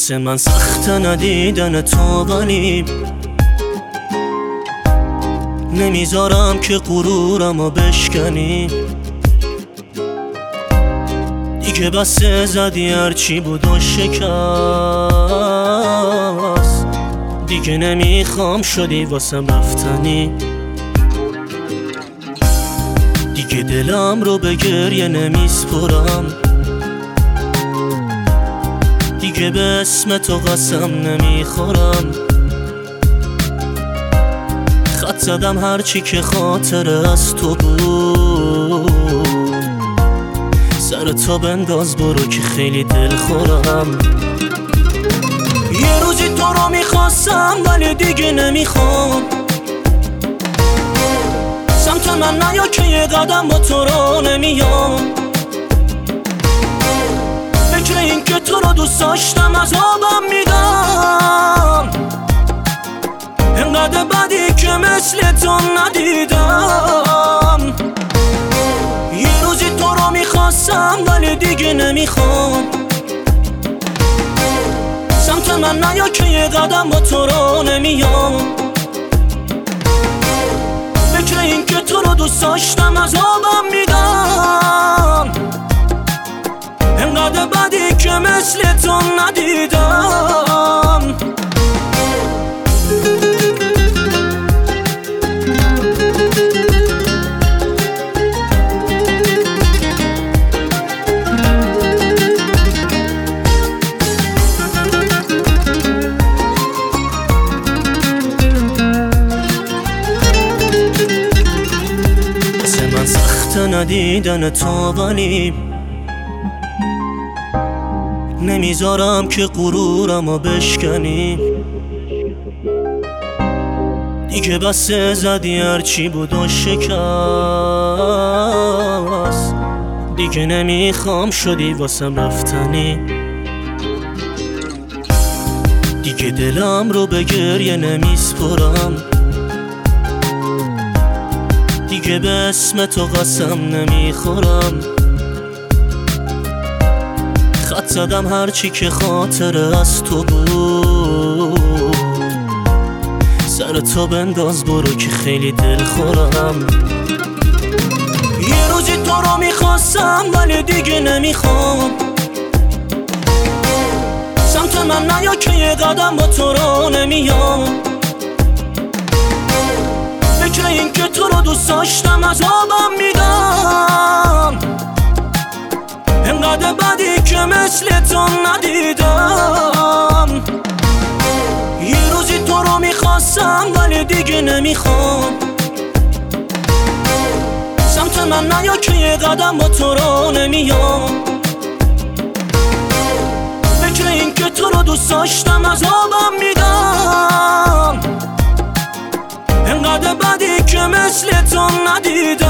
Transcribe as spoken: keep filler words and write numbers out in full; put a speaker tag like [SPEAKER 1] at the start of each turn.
[SPEAKER 1] واسه من سخت ندیدن تو، ولی نمیذارم که غرورمو بشکنی. دیگه بسه زدی هرچی بود و شکست، دیگه نمیخوام شدی واسم رفتنی. دیگه دلم رو به گریه نمیسپرم، دیگه به اسم تو قسم نمیخورم. خط زدم هرچی که خاطره از تو بود، سر تو بنداز برو که خیلی دل خورم. یه روزی تو رو میخواستم ولی دیگه نمیخوام، سمت من نیا که یه قدم با تو رو نمیام. فکر این که تو رو دوست داشتم عذابم میدم، انقدر بدی که مثل تو ندیدم. یه روزی تو رو میخواستم ولی دیگه نمیخوام، سمت من نیا که یه قدم با تو رو نمیام. فکر این که تو رو دوست داشتم عذابم میدم، انقدر بدی که مثل تو ندیدم. سخت ندیدن تو، ولی نمیذارم که غرورمو بشکنی. دیگه بسه زدی هرچی بود و شکست، دیگه نمیخوام شدی واسم رفتنی. دیگه دلم رو به گریه نمیسپرم، دیگه به اسم تو قسم نمیخورم. خط زدم هرچی که خاطره از تو بود، سر تو بنداز برو که خیلی دل خورم. یه روزی تو رو میخواستم ولی دیگه نمیخوام، سمت من نیا که یه قدم با تو رو نمیام. فکر این که تو رو دوست داشتم عذابم میدم، انقدر بدی که مثل تو ندیدم. یه روزی تو رو میخواستم ولی دیگه نمیخوام، سمت من نیا که یه قدم با تو رو نمیام. فکر این که تو رو دوست داشتم عذابم میدم، انقدر بدی که مثل تو ندیدم.